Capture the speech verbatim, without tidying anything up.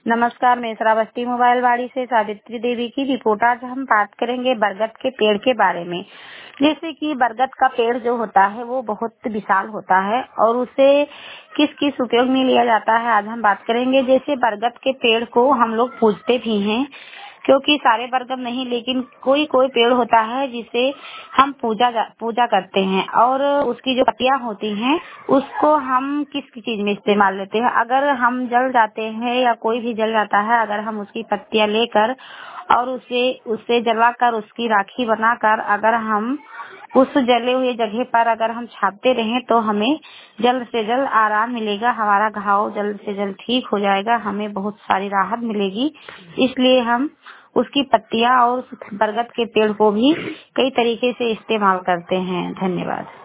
नमस्कार, मैं श्रावस्ती मोबाइल वाड़ी से सावित्री देवी की रिपोर्ट। आज हम बात करेंगे बरगद के पेड़ के बारे में। जैसे कि बरगद का पेड़ जो होता है वो बहुत विशाल होता है और उसे किस किस उपयोग में लिया जाता है आज हम बात करेंगे। जैसे बरगद के पेड़ को हम लोग पूजते भी हैं, क्योंकि सारे बरगद नहीं लेकिन कोई कोई पेड़ होता है जिसे हम पूजा पूजा करते हैं और उसकी जो पत्तियां होती हैं उसको हम किस चीज में इस्तेमाल लेते हैं। अगर हम जल जाते हैं या कोई भी जल जाता है, अगर हम उसकी पत्तियां लेकर और उसे उसे जलाकर उसकी राखी बनाकर अगर हम उस जले हुए जगह पर अगर हम छापते रहें तो हमें जल्द से जल्द आराम मिलेगा, हमारा घाव जल्द से जल्द ठीक हो जाएगा, हमें बहुत सारी राहत मिलेगी। इसलिए हम उसकी पत्तियां और उस बरगद के पेड़ को भी कई तरीके से इस्तेमाल करते हैं। धन्यवाद।